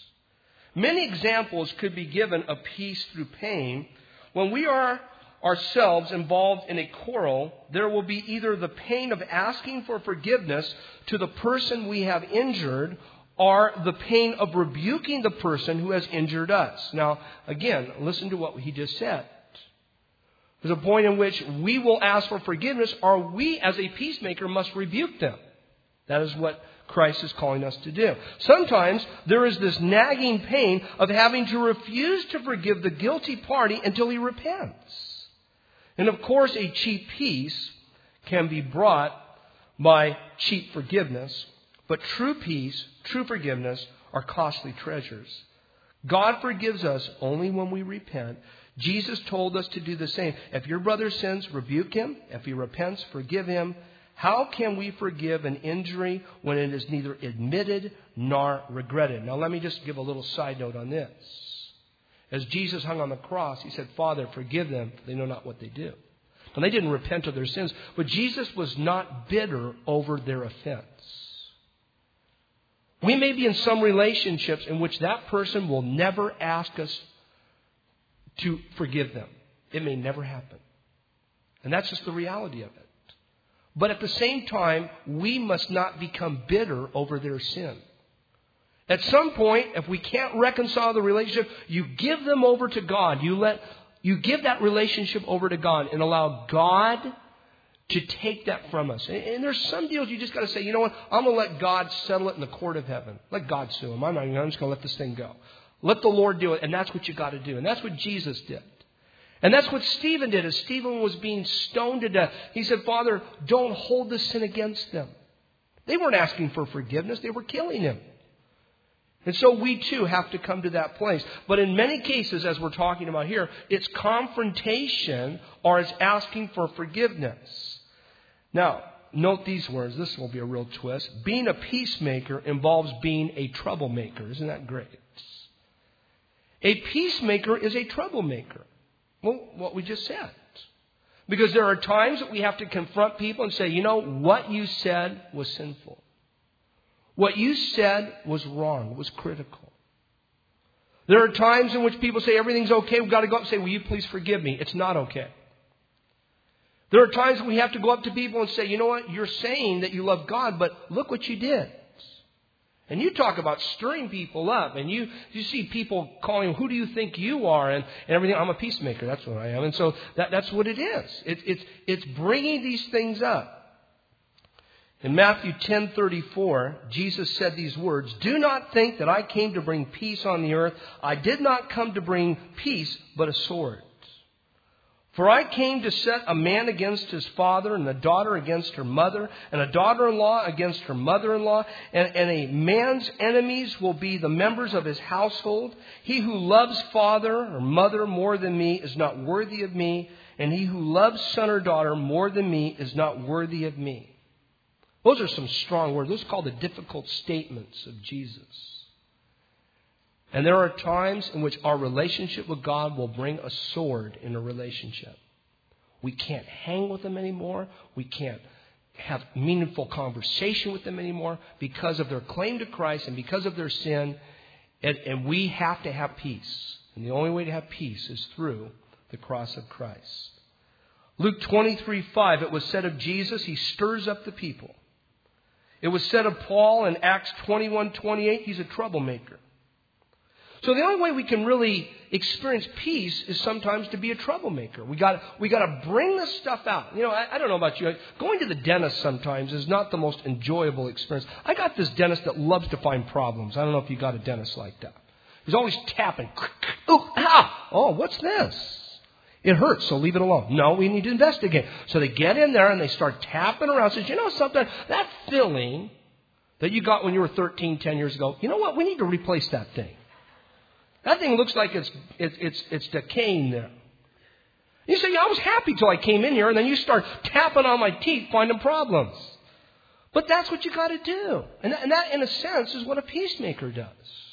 [SPEAKER 1] Many examples could be given of peace through pain. When we are ourselves involved in a quarrel, there will be either the pain of asking for forgiveness to the person we have injured, or the pain of rebuking the person who has injured us. Now, again, listen to what he just said. There's a point in which we will ask for forgiveness, or we as a peacemaker must rebuke them. That is what Christ is calling us to do. Sometimes there is this nagging pain of having to refuse to forgive the guilty party until he repents. And of course, a cheap peace can be brought by cheap forgiveness, but true peace, true forgiveness are costly treasures. God forgives us only when we repent. Jesus told us to do the same. If your brother sins, rebuke him. If he repents, forgive him. How can we forgive an injury when it is neither admitted nor regretted? Now, let me just give a little side note on this. As Jesus hung on the cross, he said, Father, forgive them, for they know not what they do. And they didn't repent of their sins, but Jesus was not bitter over their offense. We may be in some relationships in which that person will never ask us to forgive them. It may never happen. And that's just the reality of it. But at the same time, we must not become bitter over their sin. At some point, if we can't reconcile the relationship, you give them over to God. You let, you give that relationship over to God and allow God to take that from us. And, and there's some deals you just got to say, you know what? I'm going to let God settle it in the court of heaven. Let God sue him. I'm not. I'm just going to let this thing go. Let the Lord do it. And that's what you got to do. And that's what Jesus did. And that's what Stephen did. As Stephen was being stoned to death, he said, Father, don't hold this sin against them. They weren't asking for forgiveness. They were killing him. And so we too have to come to that place. But in many cases, as we're talking about here, it's confrontation or it's asking for forgiveness. Now, note these words. This will be a real twist. Being a peacemaker involves being a troublemaker. Isn't that great? A peacemaker is a troublemaker. Well, what we just said. Because there are times that we have to confront people and say, you know, what you said was sinful. What you said was wrong, was critical. There are times in which people say everything's okay. We've got to go up and say, will you please forgive me? It's not okay. There are times when we have to go up to people and say, you know what, you're saying that you love God, but look what you did. And you talk about stirring people up, and you, you see people calling, who do you think you are, and, and everything. I'm a peacemaker, that's what I am. And so that, that's what it is. It, it's, it's bringing these things up. In Matthew ten thirty-four, Jesus said these words, do not think that I came to bring peace on the earth. I did not come to bring peace, but a sword. For I came to set a man against his father, and a daughter against her mother, and a daughter-in-law against her mother-in-law, and, and a man's enemies will be the members of his household. He who loves father or mother more than me is not worthy of me, and he who loves son or daughter more than me is not worthy of me. Those are some strong words. Those are called the difficult statements of Jesus. And there are times in which our relationship with God will bring a sword in a relationship. We can't hang with them anymore. We can't have meaningful conversation with them anymore because of their claim to Christ and because of their sin. And, and we have to have peace. And the only way to have peace is through the cross of Christ. Luke twenty-three five, it was said of Jesus, he stirs up the people. It was said of Paul in Acts twenty-one twenty-eight, he's a troublemaker. So the only way we can really experience peace is sometimes to be a troublemaker. We got we got to bring this stuff out. You know, I, I don't know about you. Going to the dentist sometimes is not the most enjoyable experience. I got this dentist that loves to find problems. I don't know if you got a dentist like that. He's always tapping. Oh, ah! Oh, what's this? It hurts, so leave it alone. No, we need to investigate. So they get in there and they start tapping around. Says, you know something? That filling that you got when you were thirteen, ten years ago, you know what? We need to replace that thing. That thing looks like it's it's it's, it's decaying there. You say, yeah, I was happy till I came in here, and then you start tapping on my teeth, finding problems. But that's what you got to do. And that, and that, in a sense, is what a peacemaker does.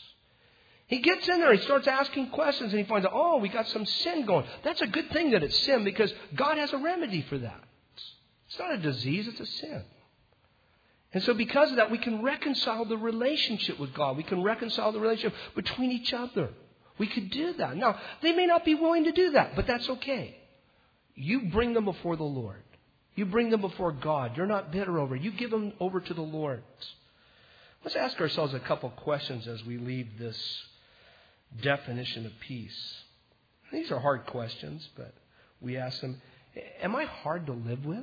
[SPEAKER 1] He gets in there, he starts asking questions, and he finds out, oh, we got some sin going. That's a good thing that it's sin, because God has a remedy for that. It's not a disease, it's a sin. And so because of that, we can reconcile the relationship with God. We can reconcile the relationship between each other. We could do that. Now, they may not be willing to do that, but that's okay. You bring them before the Lord. You bring them before God. You're not bitter over it. You give them over to the Lord. Let's ask ourselves a couple questions as we leave this definition of peace. These are hard questions, but we ask them, am I hard to live with?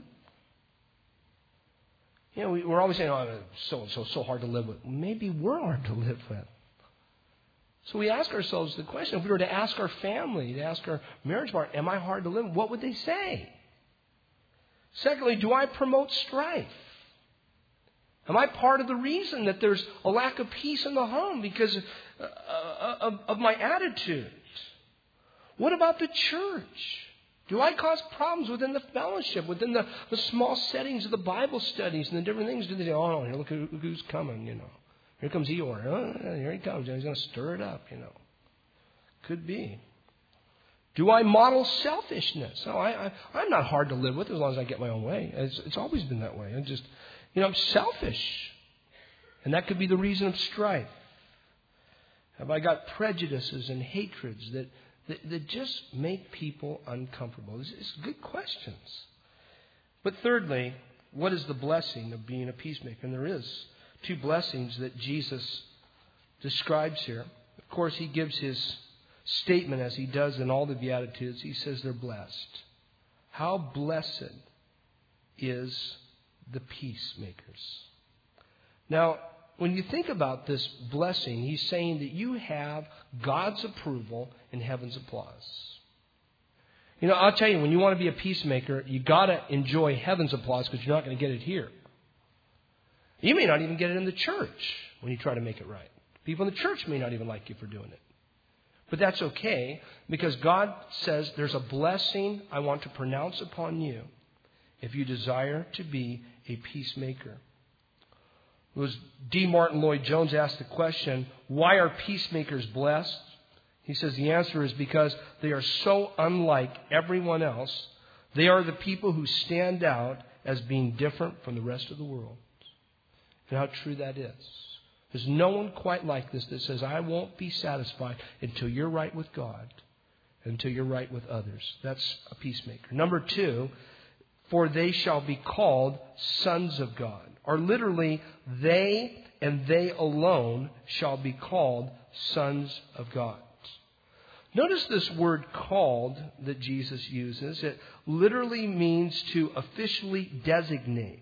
[SPEAKER 1] You know, we're always saying, oh, so-and-so, so hard to live with. Maybe we're hard to live with. So we ask ourselves the question, if we were to ask our family, to ask our marriage partner, am I hard to live with? What would they say? Secondly, do I promote strife? Am I part of the reason that there's a lack of peace in the home because of, of my attitude? What about the church? Do I cause problems within the fellowship, within the, the small settings of the Bible studies and the different things? Do they say, oh, no, look who, who's coming, you know. Here comes Eeyore. Oh, here he comes. He's going to stir it up, you know. Could be. Do I model selfishness? No, I, I, I'm not hard to live with as long as I get my own way. It's, it's always been that way. I just, you know, I'm selfish. And that could be the reason of strife. Have I got prejudices and hatreds that That, that just make people uncomfortable? It's, it's good questions. But thirdly, what is the blessing of being a peacemaker? And there is two blessings that Jesus describes here. Of course, he gives his statement as he does in all the Beatitudes. He says they're blessed. How blessed is the peacemakers. Now, when you think about this blessing, he's saying that you have God's approval and heaven's applause. You know, I'll tell you, when you want to be a peacemaker, you got to enjoy heaven's applause because you're not going to get it here. You may not even get it in the church when you try to make it right. People in the church may not even like you for doing it. But that's okay, because God says there's a blessing I want to pronounce upon you if you desire to be a peacemaker. It was D. Martin Lloyd-Jones asked the question, why are peacemakers blessed? He says the answer is because they are so unlike everyone else They are the people who stand out as being different from the rest of the world. And how true that is. There's no one quite like this that says, I won't be satisfied until you're right with God, until you're right with others. That's a peacemaker. Number two, for they shall be called sons of God. Or literally, they and they alone shall be called sons of God. Notice this word called that Jesus uses. It literally means to officially designate.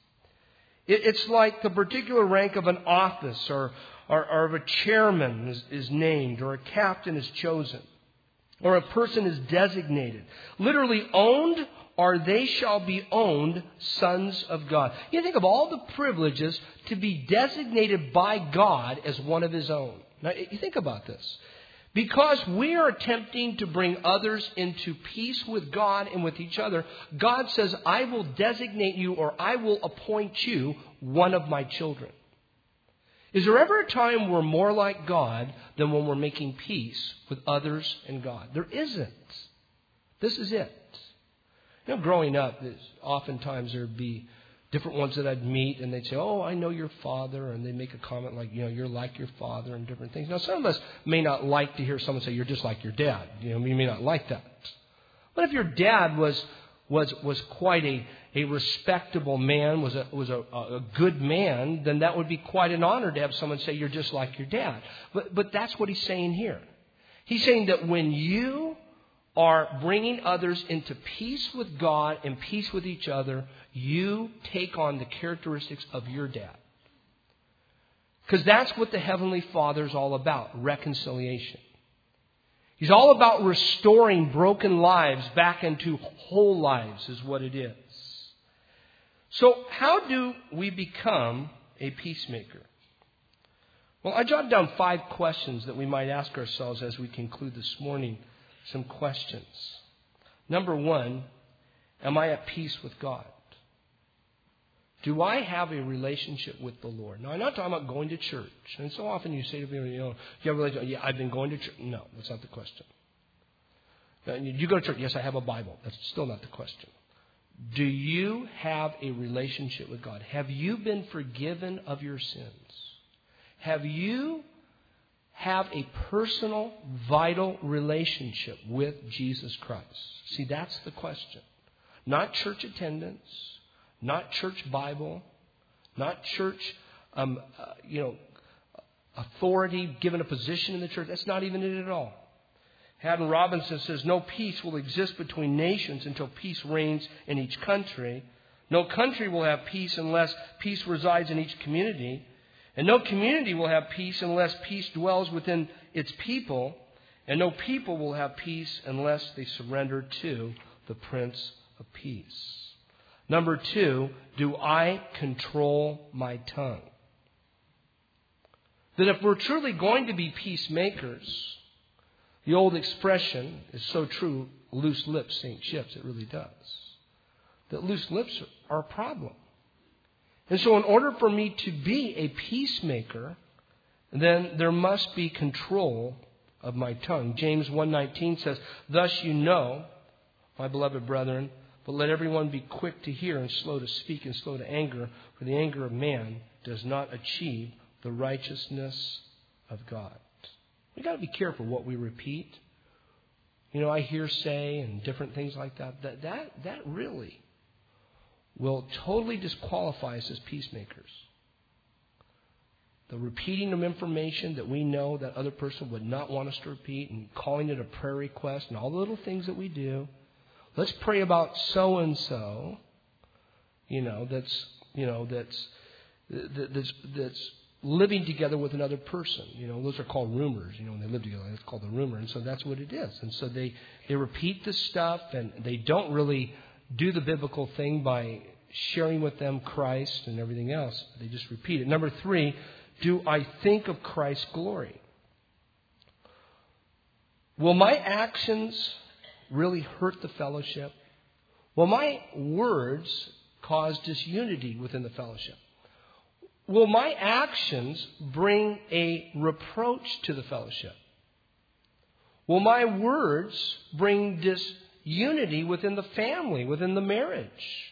[SPEAKER 1] It's like the particular rank of an office or, or, or of a chairman is, is named, or a captain is chosen, or a person is designated. Literally owned, or they shall be owned sons of God. You think of all the privileges to be designated by God as one of His own. Now, you think about this. Because we are attempting to bring others into peace with God and with each other, God says, I will designate you, or I will appoint you one of my children. Is there ever a time we're more like God than when we're making peace with others and God? There isn't. This is it. You know, growing up, oftentimes there'd be different ones that I'd meet, and they'd say, oh, I know your father, and they make a comment like, you know, you're like your father, and different things. Now, some of us may not like to hear someone say, you're just like your dad. You know, you may not like that. But if your dad was was was quite a, a respectable man, was a was a, a good man, then that would be quite an honor to have someone say, you're just like your dad. But but that's what he's saying here. He's saying that when you are bringing others into peace with God and peace with each other, you take on the characteristics of your dad. Because that's what the Heavenly Father is all about, reconciliation. He's all about restoring broken lives back into whole lives is what it is. So how do we become a peacemaker? Well, I jotted down five questions that we might ask ourselves as we conclude this morning. Some questions. Number one, am I at peace with God? Do I have a relationship with the Lord? Now, I'm not talking about going to church. And so often you say to people, you know, do you have a relationship? Yeah, I've been going to church. No, that's not the question. Now, you go to church. Yes, I have a Bible. That's still not the question. Do you have a relationship with God? Have you been forgiven of your sins? Have you have a personal, vital relationship with Jesus Christ? See, that's the question. Not church attendance, not church Bible, not church, um, uh, you know, authority, given a position in the church. That's not even it at all. Haddon Robinson says, no peace will exist between nations until peace reigns in each country. No country will have peace unless peace resides in each community. And no community will have peace unless peace dwells within its people. And no people will have peace unless they surrender to the Prince of Peace. Number two, do I control my tongue? That if we're truly going to be peacemakers, the old expression is so true, loose lips sink ships. It really does. That loose lips are a problem. And so in order for me to be a peacemaker, then there must be control of my tongue. James one nineteen says, thus you know, my beloved brethren, but let everyone be quick to hear and slow to speak and slow to anger, for the anger of man does not achieve the righteousness of God. We've got to be careful what we repeat. You know, I hear say and different things like that. That, that, that really will totally disqualify us as peacemakers. The repeating of information that we know that other person would not want us to repeat, and calling it a prayer request and all the little things that we do. Let's pray about so and so. You know, that's you know that's that's that's living together with another person. You know, those are called rumors. You know, when they live together, it's called a rumor, and so that's what it is. And so they they repeat this stuff, and they don't really do the biblical thing by sharing with them Christ and everything else. They just repeat it. Number three, do I think of Christ's glory? Will my actions really hurt the fellowship? Will my words cause disunity within the fellowship? Will my actions bring a reproach to the fellowship? Will my words bring dis unity within the family, within the marriage?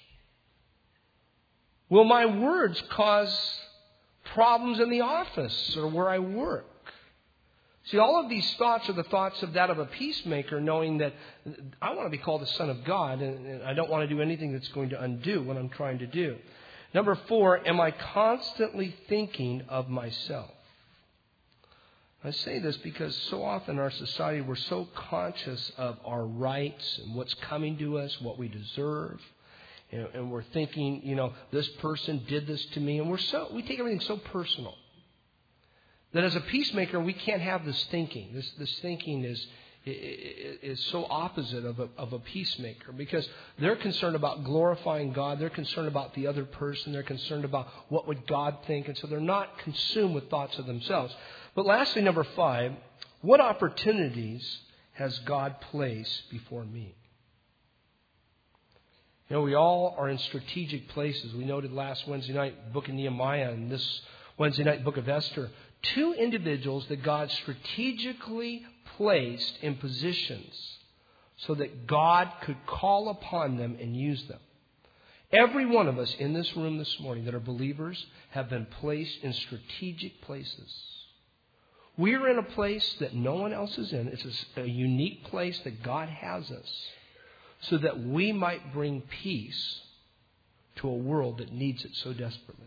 [SPEAKER 1] Will my words cause problems in the office or where I work? See, all of these thoughts are the thoughts of that of a peacemaker, knowing that I want to be called the Son of God, and I don't want to do anything that's going to undo what I'm trying to do. Number four, am I constantly thinking of myself? I say this because so often in our society we're so conscious of our rights and what's coming to us, what we deserve. And, and we're thinking, you know, this person did this to me. And we're so we take everything so personal that as a peacemaker we can't have this thinking. This this thinking is is so opposite of a, of a peacemaker, because they're concerned about glorifying God. They're concerned about the other person. They're concerned about what would God think. And so they're not consumed with thoughts of themselves. But lastly, number five, what opportunities has God placed before me? You know, we all are in strategic places. We noted last Wednesday night, book of Nehemiah, and this Wednesday night, book of Esther. Two individuals that God strategically placed in positions so that God could call upon them and use them. Every one of us in this room this morning that are believers have been placed in strategic places. We are in a place that no one else is in. It's a, a unique place that God has us so that we might bring peace to a world that needs it so desperately.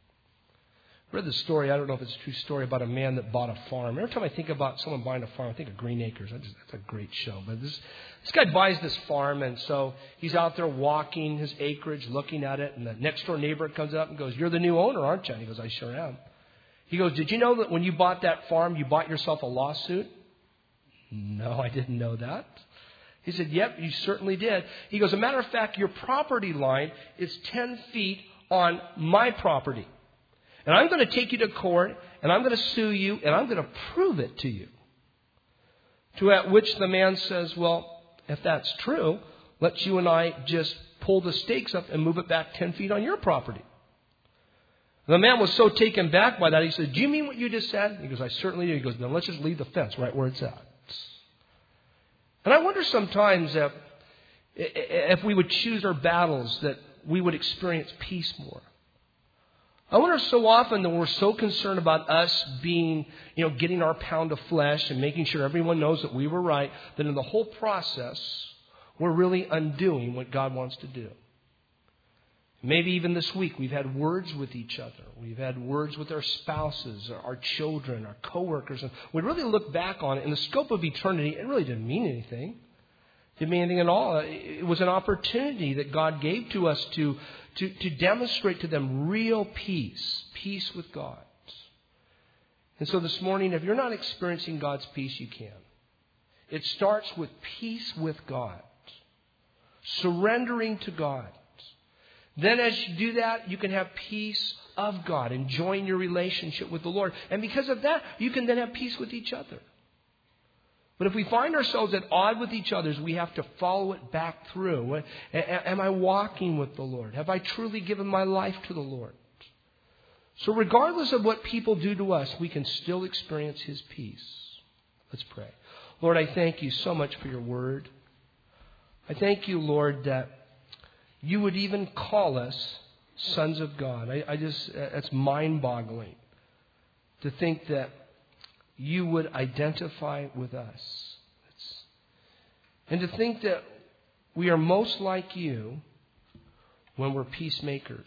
[SPEAKER 1] I read the story, I don't know if it's a true story, about a man that bought a farm. Every time I think about someone buying a farm, I think of Green Acres. I just, that's a great show. But this, this guy buys this farm, and so he's out there walking his acreage, looking at it, and the next door neighbor comes up and goes, "You're the new owner, aren't you?" And he goes, "I sure am." He goes, "Did you know that when you bought that farm, you bought yourself a lawsuit?" "No, I didn't know that." He said, "Yep, you certainly did." He goes, "As a matter of fact, your property line is ten feet on my property. And I'm going to take you to court, and I'm going to sue you, and I'm going to prove it to you." To at which the man says, "Well, if that's true, let's you and I just pull the stakes up and move it back ten feet on your property." The man was so taken back by that, he said, "Do you mean what you just said?" He goes, "I certainly do." He goes, "Then let's just leave the fence right where it's at." And I wonder sometimes if, if we would choose our battles, that we would experience peace more. I wonder so often that we're so concerned about us being, you know, getting our pound of flesh and making sure everyone knows that we were right, that in the whole process, we're really undoing what God wants to do. Maybe even this week we've had words with each other. We've had words with our spouses, our children, our coworkers. And we really look back on it in the scope of eternity. It really didn't mean anything. It didn't mean anything at all. It was an opportunity that God gave to us to, to, to demonstrate to them real peace, peace with God. And so this morning, if you're not experiencing God's peace, you can. It starts with peace with God, surrendering to God. Then as you do that, you can have peace of God, enjoying your relationship with the Lord. And because of that, you can then have peace with each other. But if we find ourselves at odds with each other, we have to follow it back through. Am I walking with the Lord? Have I truly given my life to the Lord? So regardless of what people do to us, we can still experience His peace. Let's pray. Lord, I thank you so much for your word. I thank you, Lord, that you would even call us sons of God. I, I just, it's mind-boggling to think that you would identify with us. It's, and to think that we are most like you when we're peacemakers.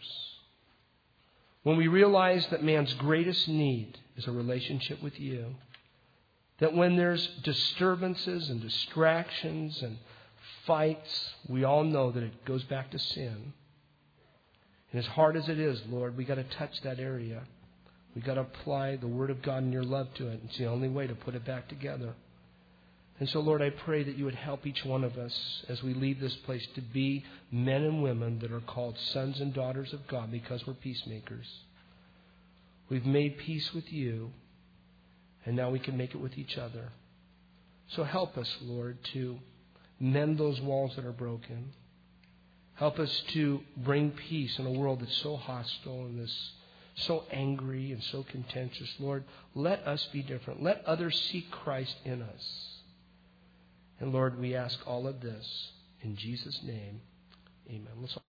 [SPEAKER 1] When we realize that man's greatest need is a relationship with you. That when there's disturbances and distractions and fights, we all know that it goes back to sin. And as hard as it is, Lord, we got to touch that area. We got to apply the Word of God and your love to it. It's the only way to put it back together. And so, Lord, I pray that you would help each one of us as we leave this place to be men and women that are called sons and daughters of God because we're peacemakers. We've made peace with you, and now we can make it with each other. So help us, Lord, to mend those walls that are broken. Help us to bring peace in a world that's so hostile and this so angry and so contentious. Lord, let us be different. Let others see Christ in us. And Lord, we ask all of this In Jesus' name, amen. Let's